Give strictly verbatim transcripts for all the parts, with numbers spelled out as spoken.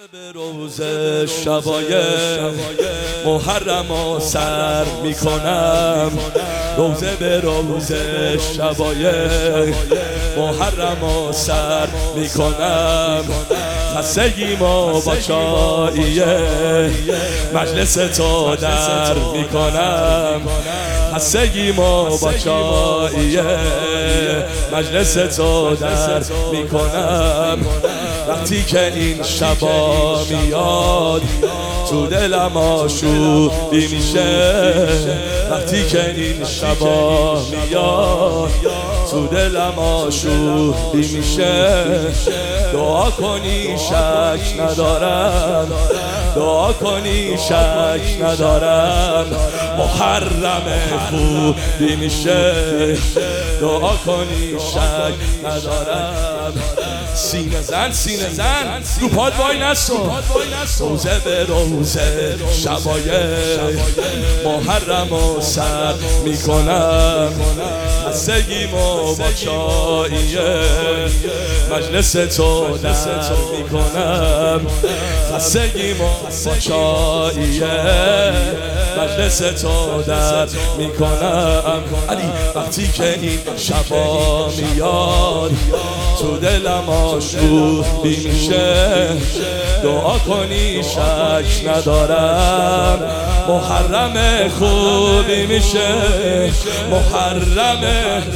به روز شبای محرم و سر میکنم، روزه به روز شبای محرم و سر میکنم. خستگی ما با چاییه مجلس تو در میکنم، خستگی ما با چاییه مجلس تو در میکنم. وقتی که این شبا میاد تو دلم آشوبی میشه، وقتی که این شبا میاد تو دلم آشوبی میشه. دعا کنی شک ندارم، دعا کنی شک ندارم، محرم خوبی میشه. دعا کنی شک ندارم. سینه زن سینه زن رو پاد وای نسو، روزه به روزه شبای محرم و سر میکنم. خستگیمو با چاییه مجلس تو در میکنم، خستگیمو با چاییه مجلس تو در میکنم. علی وقتی که این شبا میاد تو دلم آشوبی میشه، دعا کنی شک ندارم، محرم خوبی میشه، محرم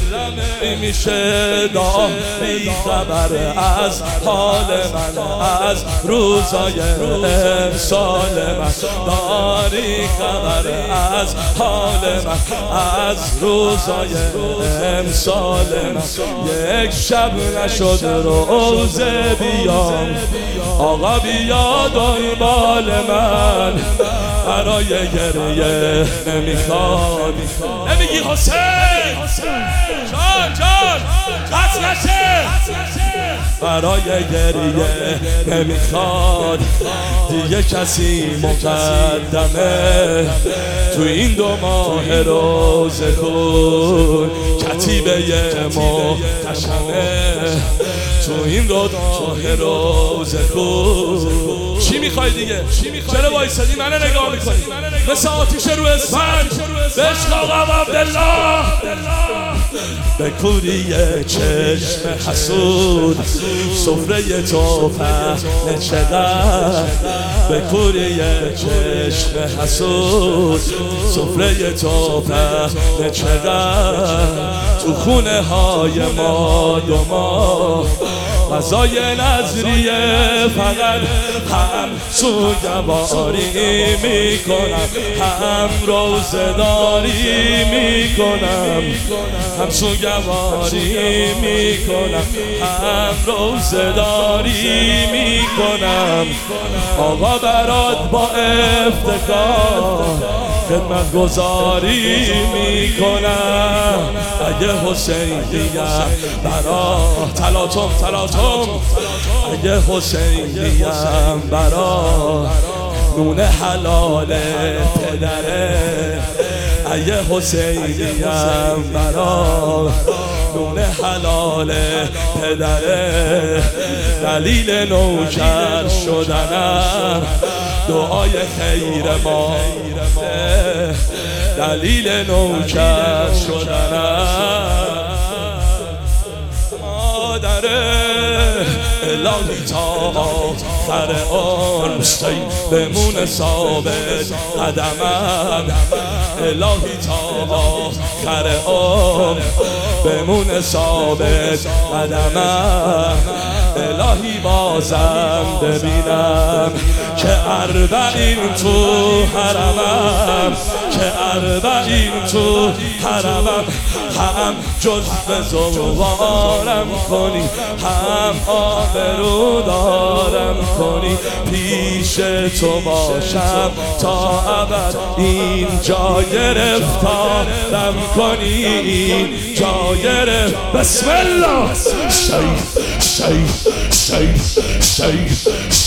میشه. دعا بی خبر از حال من، از روزای امسال من، داری خبر از حال من، از روزای امسال من. یک شب نشد روزه بیام، آقا بیا دنبال من، برای گریه نمیخواد. نمیگی حسین جان جان قطع نشه، برای گریه نمیخواد دیگه کسی مقدمه. تو این دو ماه روز خون کتیبه محتشمه، تو این دو ماه روز خون. چی میخوای دیگه؟ چرا وایسادی منو نگاه میکنی مثل آتیش رو اسفنج؟ به عشق آقا عبدالله به کوری چشم حسود، سفره تو پهنه چقدر. به کوری چشم حسود، سفره تو پهنه چقدر. تو خونه های ما دو ما غذای نظریه، فقط هم سوگواری میکنم، هم روزداری میکنم، هم سوگواری میکنم، هم روزداری میکنم. آقا برات با افتخار خدمت گذاری میکنم. اگه حسین دیگه برا تلاطم تلاطم، اگه حسین دیگه برا نون حلال پدره، اگه حسین دیگه برا نون حلال پدره. دلیل نوکر شدنم دعای خیر ما، دلیل نوکر شدنم مادره. الهی تا آخر عمر بمونه ثابت قدمم، الهی تا آخر عمر بمونه ثابت قدمم. الهی بازم ببینم که اربعین تو حرمم، که اربعین تو حرمم. هم جزو زوارم کنی، هم آبرو دارم کنی، پیش تو باشم تا ابد. اینجا گرفتارم کنی، اینجا گرفت. بسم الله. شیخ شیخ شیخ شیخ